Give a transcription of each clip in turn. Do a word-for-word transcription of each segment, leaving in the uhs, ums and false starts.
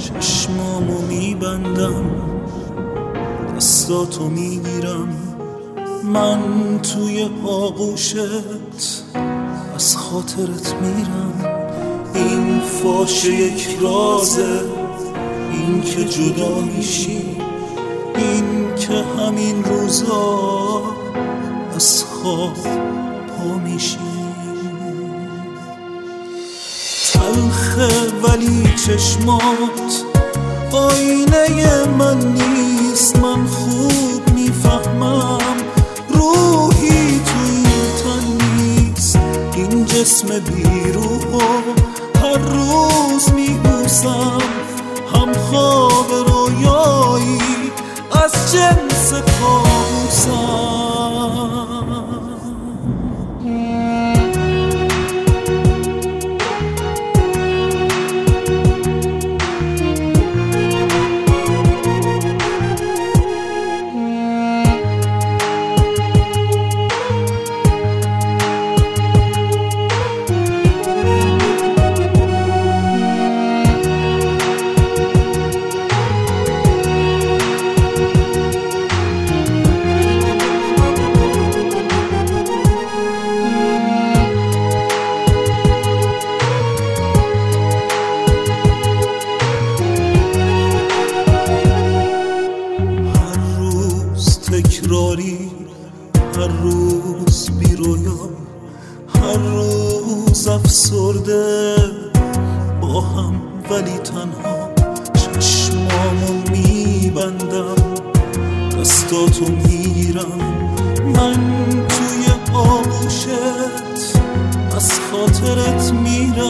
چشمامو میبندم، دستاتو میگیرم، من توی آغوشت از خاطرت میرم. این فاش یک رازه، این که جدا میشی، این که همین روزا از خواب پا میشی. تلخه ولی چشمات آینه من نیست، من خوب میفهمم روحی تو این تن نیست. این جسم بیروحو هر روز میبوسم، هم خواب رویایی از جنس کابوسم. تکراری هر روز بی رویا، هر روز افسرده با هم ولی تنها. چشمامو میبندم، دستاتو میگیرم، من توی آغوشت از خاطرت میرم.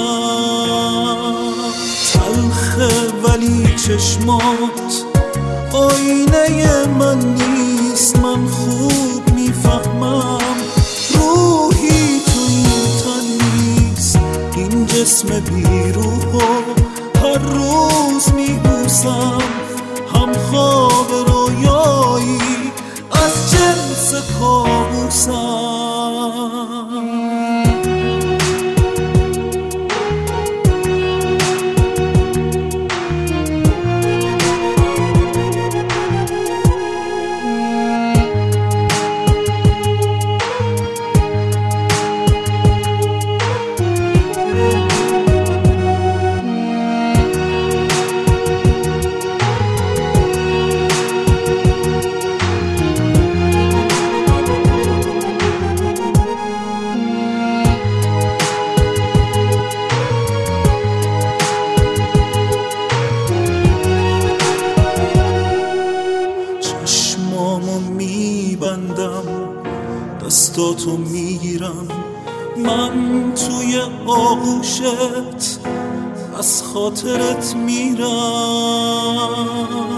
تلخه ولی چشمات آینه من نیست، من خوب میفهمم روحی تو این تن نیست. این جسم بیروحو هر روز میبوسم، هم خواب رویایی از جنس کابوسم. چشمامو میبندم، دستاتو میگیرم، من توی آغوشت از خاطرت میرم.